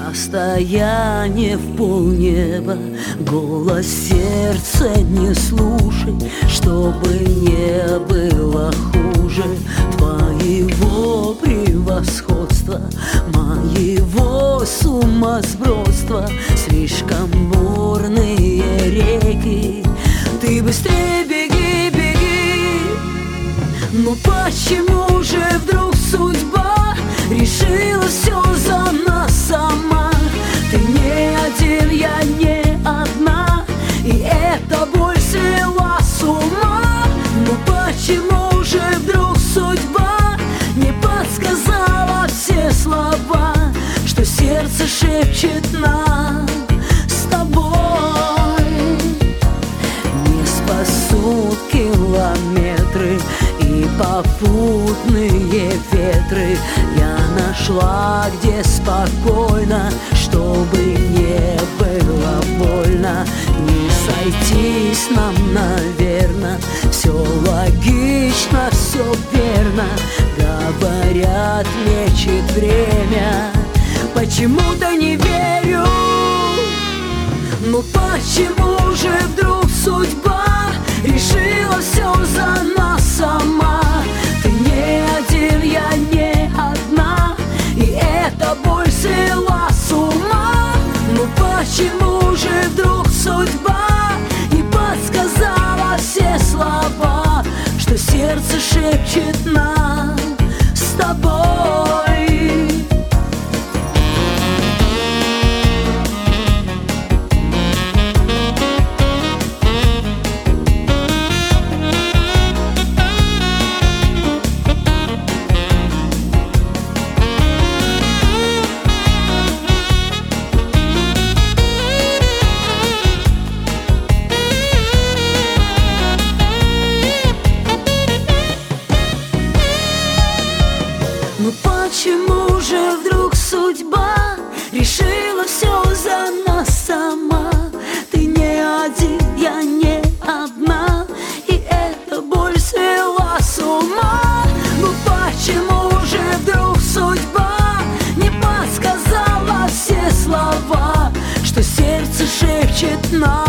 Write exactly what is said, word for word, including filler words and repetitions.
Расстояние в полнеба, голос сердца не слушай, чтобы не было хуже твоего превосходства, моего сумасбродства. Слишком бурные реки, ты быстрее беги, беги. Но почему же вдруг судьба решила все за нас сама? Ты не один, я не одна, и эта боль свела с ума. Но почему же вдруг судьба не подсказала все слова, что сердце шепчет нам с тобой? Не спасут километры и попутные ветры. Я нашла, где спокойно, чтобы не было больно. Не сойтись нам, наверно, все логично, все верно. Говорят, лечит время, почему-то не верю. Но почему же вдруг судьба решила все за нас сама? Ты не один, я не одна, и эта боль свела с ума. Но почему же вдруг судьба не подсказала все слова, что сердце шепчет нам с тобой? Ну почему же вдруг судьба решила все за нас сама? Ты не один, я не одна, и эта боль свела с ума. Ну почему же вдруг судьба не подсказала все слова, что сердце шепчет нам